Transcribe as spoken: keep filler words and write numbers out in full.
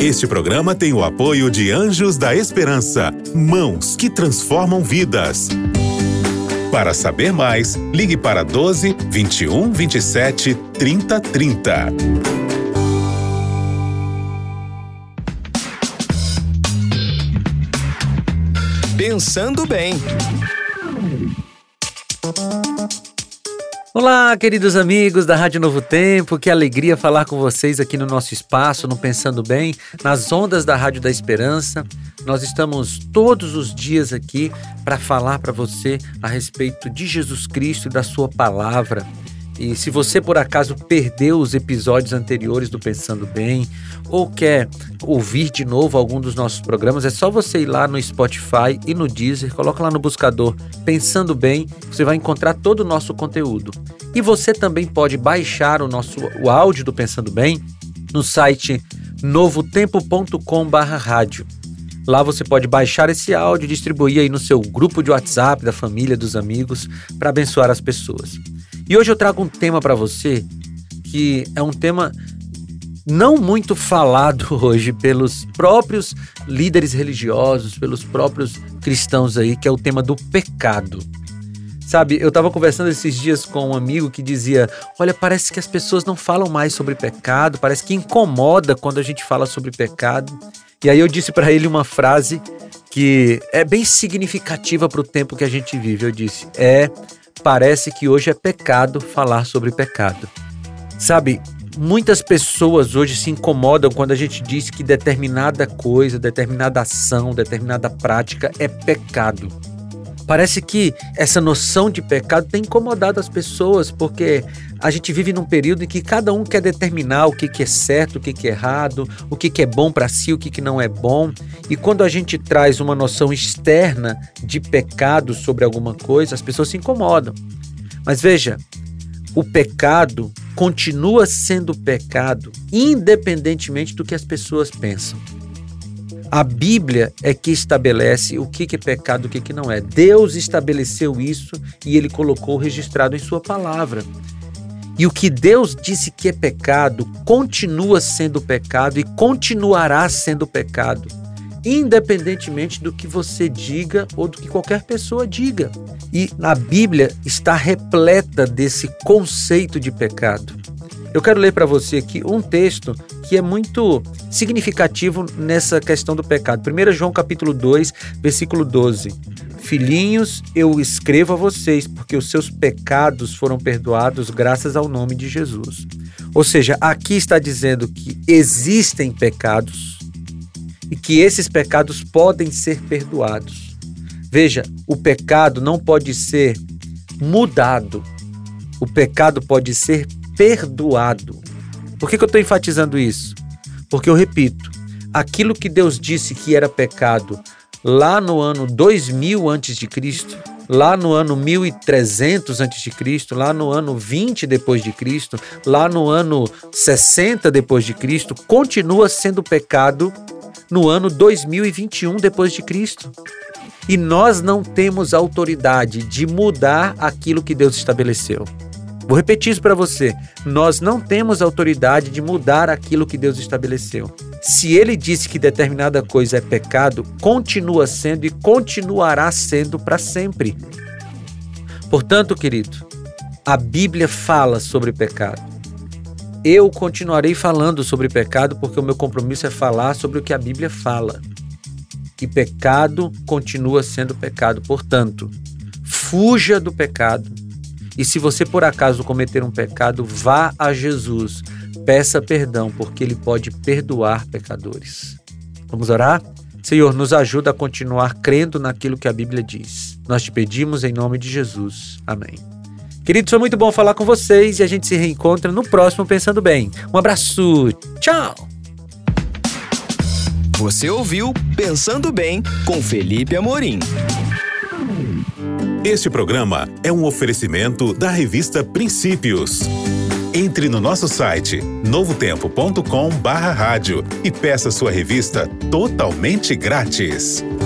Este programa tem o apoio de Anjos da Esperança, mãos que transformam vidas. Para saber mais, ligue para doze, vinte e um, vinte e sete, trinta, trinta. Pensando bem. Olá, queridos amigos da Rádio Novo Tempo, que alegria falar com vocês aqui no nosso espaço, no Pensando Bem, nas ondas da Rádio da Esperança. Nós estamos todos os dias aqui para falar para você a respeito de Jesus Cristo e da sua palavra. E se você por acaso perdeu os episódios anteriores do Pensando Bem ou quer ouvir de novo algum dos nossos programas, é só você ir lá no Spotify e no Deezer, coloca lá no buscador Pensando Bem, você vai encontrar todo o nosso conteúdo. E você também pode baixar o nosso o áudio do Pensando Bem no site novotempo ponto com barra rádio. Lá você pode baixar esse áudio e distribuir aí no seu grupo de WhatsApp, da família, dos amigos, para abençoar as pessoas. E hoje eu trago um tema para você que é um tema não muito falado hoje pelos próprios líderes religiosos, pelos próprios cristãos aí, que é o tema do pecado. Sabe, eu estava conversando esses dias com um amigo que dizia, olha, parece que as pessoas não falam mais sobre pecado, parece que incomoda quando a gente fala sobre pecado. E aí eu disse para ele uma frase que é bem significativa para o tempo que a gente vive. Eu disse, é... parece que hoje é pecado falar sobre pecado. Sabe, muitas pessoas hoje se incomodam quando a gente diz que determinada coisa, determinada ação, determinada prática é pecado. Parece que essa noção de pecado tem incomodado as pessoas, porque a gente vive num período em que cada um quer determinar o que, que é certo, o que, que é errado, o que, que é bom para si, o que, que não é bom. E quando a gente traz uma noção externa de pecado sobre alguma coisa, as pessoas se incomodam. Mas veja, o pecado continua sendo pecado, independentemente do que as pessoas pensam. A Bíblia é que estabelece o que é pecado e o que não é. Deus estabeleceu isso e Ele colocou registrado em sua palavra. E o que Deus disse que é pecado, continua sendo pecado e continuará sendo pecado, independentemente do que você diga ou do que qualquer pessoa diga. E a Bíblia está repleta desse conceito de pecado. Eu quero ler para você aqui um texto que é muito significativo nessa questão do pecado. primeiro João capítulo dois, versículo doze. Filhinhos, eu escrevo a vocês porque os seus pecados foram perdoados graças ao nome de Jesus. Ou seja, aqui está dizendo que existem pecados e que esses pecados podem ser perdoados. Veja, o pecado não pode ser mudado. O pecado pode ser perdoado. Por que que eu estou enfatizando isso? Porque eu repito, aquilo que Deus disse que era pecado lá no ano dois mil antes de Cristo, lá no ano mil e trezentos antes de Cristo, lá no ano vinte depois de Cristo, lá no ano sessenta depois de Cristo, continua sendo pecado no ano dois mil e vinte e um depois de Cristo. E nós não temos autoridade de mudar aquilo que Deus estabeleceu. Vou repetir isso para você. Nós não temos autoridade de mudar aquilo que Deus estabeleceu. Se Ele disse que determinada coisa é pecado, continua sendo e continuará sendo para sempre. Portanto, querido, a Bíblia fala sobre pecado. Eu continuarei falando sobre pecado porque o meu compromisso é falar sobre o que a Bíblia fala. E pecado continua sendo pecado. Portanto, fuja do pecado. E se você por acaso cometer um pecado, vá a Jesus, peça perdão, porque Ele pode perdoar pecadores. Vamos orar? Senhor, nos ajuda a continuar crendo naquilo que a Bíblia diz. Nós te pedimos em nome de Jesus. Amém. Queridos, foi muito bom falar com vocês e a gente se reencontra no próximo Pensando Bem. Um abraço, tchau! Você ouviu Pensando Bem com Felipe Amorim. Este programa é um oferecimento da revista Princípios. Entre no nosso site novotempo ponto com barra rádio e peça sua revista totalmente grátis.